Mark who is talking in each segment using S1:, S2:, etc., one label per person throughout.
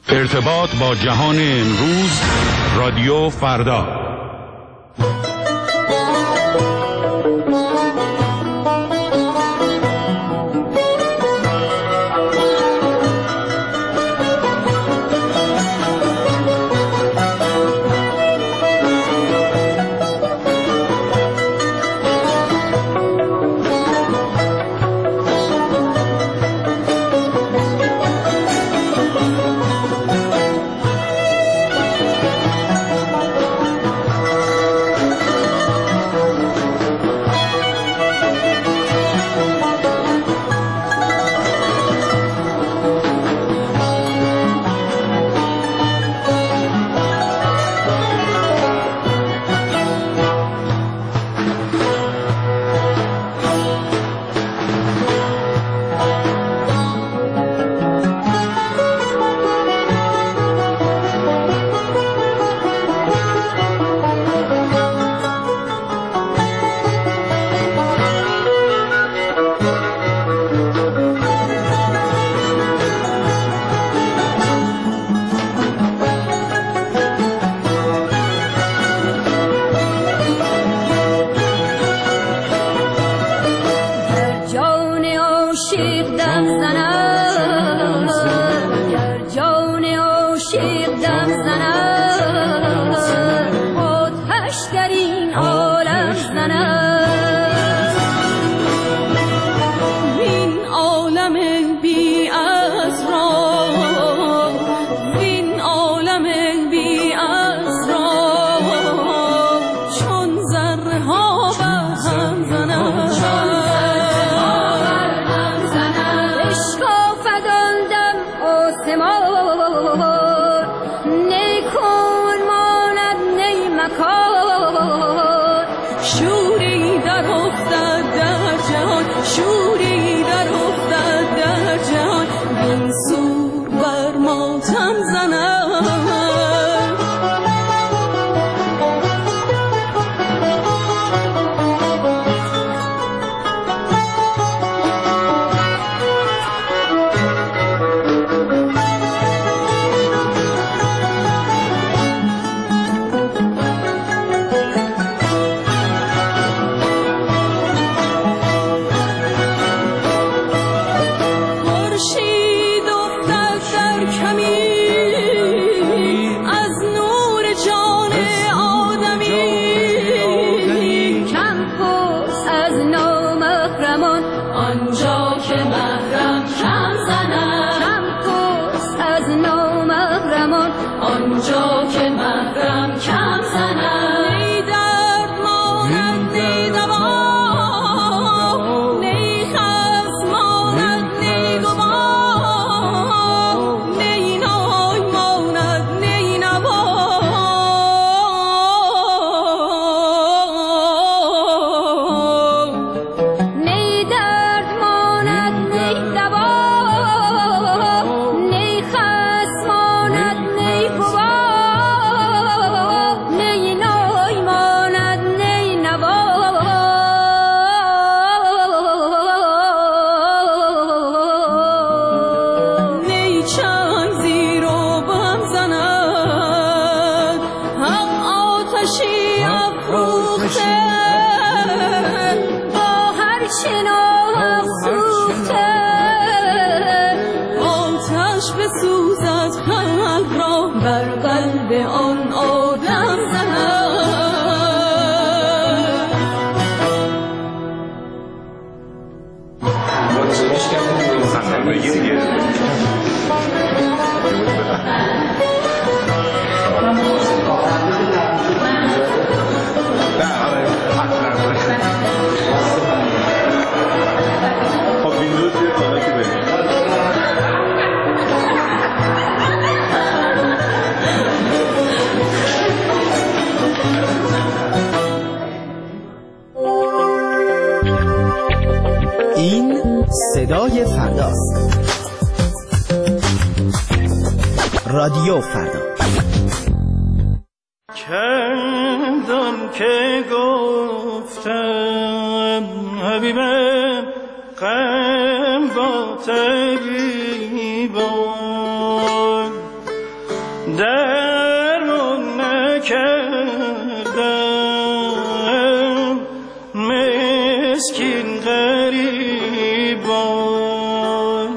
S1: ارتباط با جهان امروز، رادیو فردا.
S2: این صدای فرداست. رادیو فردا.
S3: کندم که گفتم حبیبم غم با تقریبان کردم مسکین غریبان.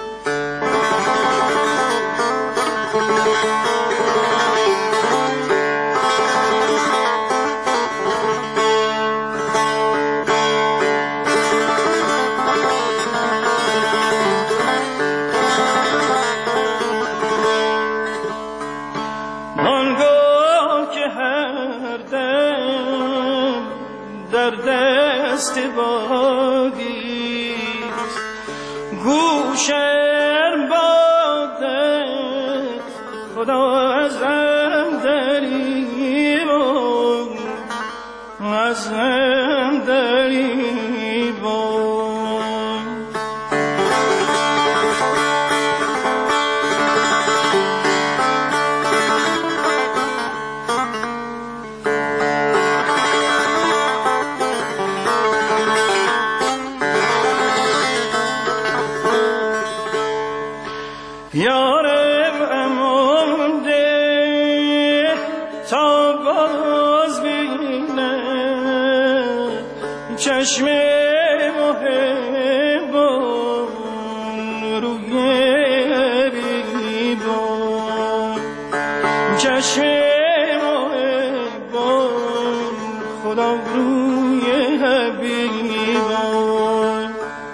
S3: گوشم باده خدا ازم دریبان، ازم دریبان. یارم امان ده تا باز بینم چشم محبان روی حبیبان، چشم محبان خدا روی حبیبان.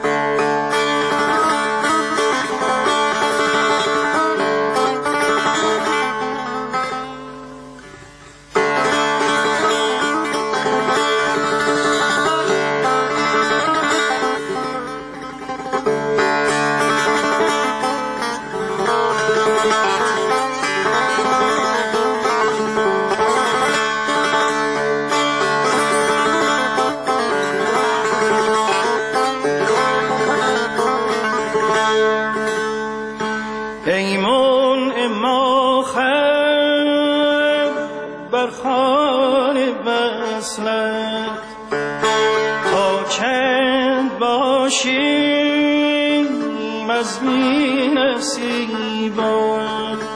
S3: ایمون اما خب بر خانه وصلت تا چند باشیم از بی نصیبان.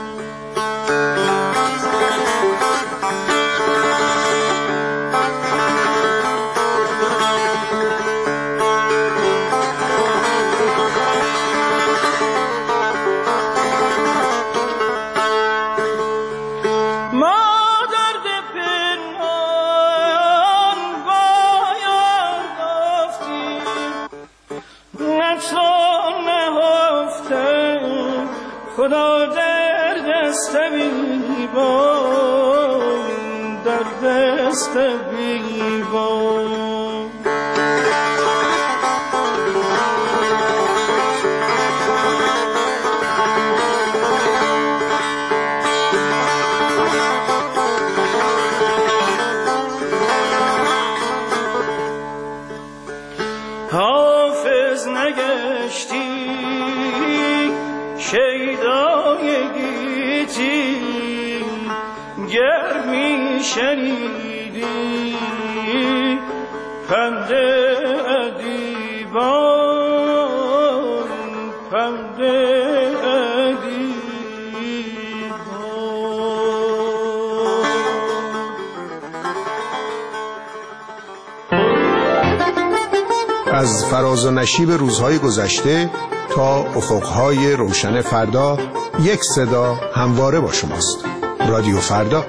S3: خدا در دست بیبان، در دست بیبان. حافظ نگشتی شیدای گیتی گر می شنیدی پند ادیبان، پند ادیبان.
S4: از فراز و نشیب روزهای گذشته تا افقهای روشن فردا، یک صدا همواره با شماست. رادیو فردا.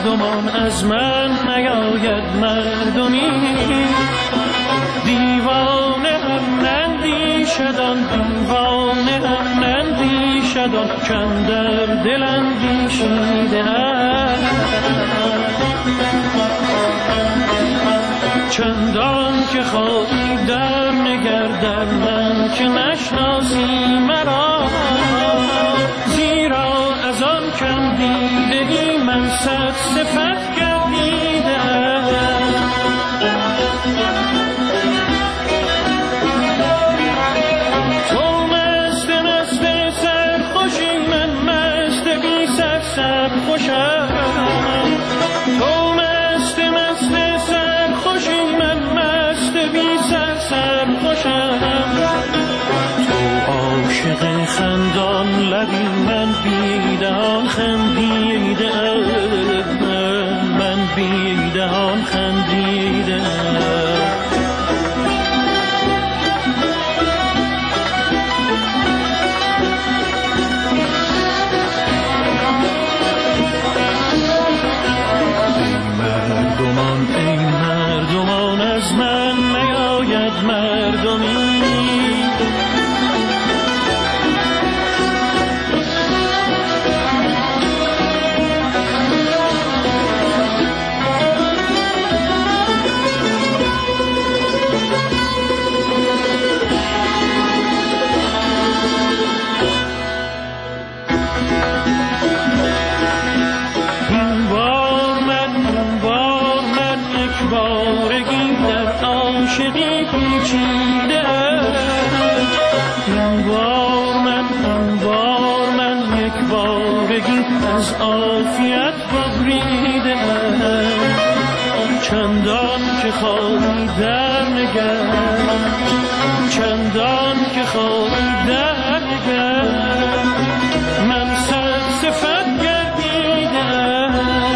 S3: مردمان از من نیاید مردمی دیوانه هم نندیشدان دیوانه هم نندیشدان چند در دل اندیشیده چندان که خواهی در نگر در من که نشناسی مرا زیرا از آن کم دیدگی من صد صفت گردیدم تو مست مست سرخوشی من مست بی سر سرخوشم تو مست مست سرخوشی من مست بی سر سرخوشم تو عاشق خندان لبی من بیدهان خندیده من بیدهان خندیده ای مردمان از من نیاید مردمی عاشقی پیچیده این بار من یک بارگی از عافیت ببریده چندان که خواهی در نگر چندان که خواهی در نگر من صد صفت گردیده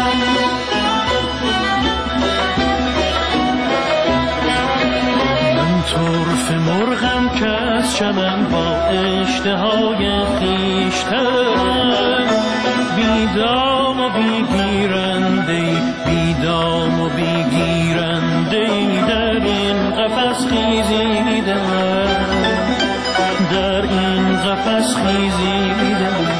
S3: طرف مرغم که از چمن با اشتهای خویشتن بیدام و بیگیرنده بیدام و بیگیرنده در این قفس خیزیدم در این قفس خیزیدم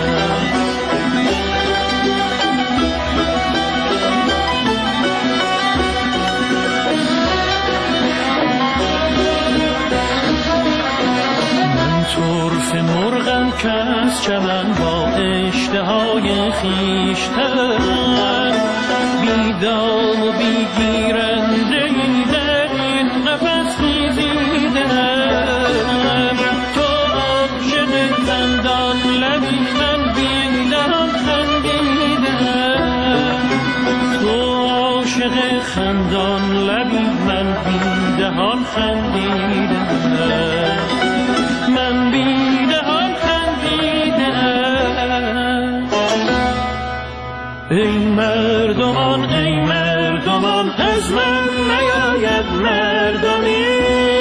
S3: طرف مرغم که از چمن با اشتهای خویشتن بیدام و بیگیرنده در این قفس خیزیدم تو عاشق خندان لبی من بیدهان خندیدم تو عاشق خندان لبی من بیدهان خندیدم من بیدهان خندیدم ای مردمان از من نیاید مردمی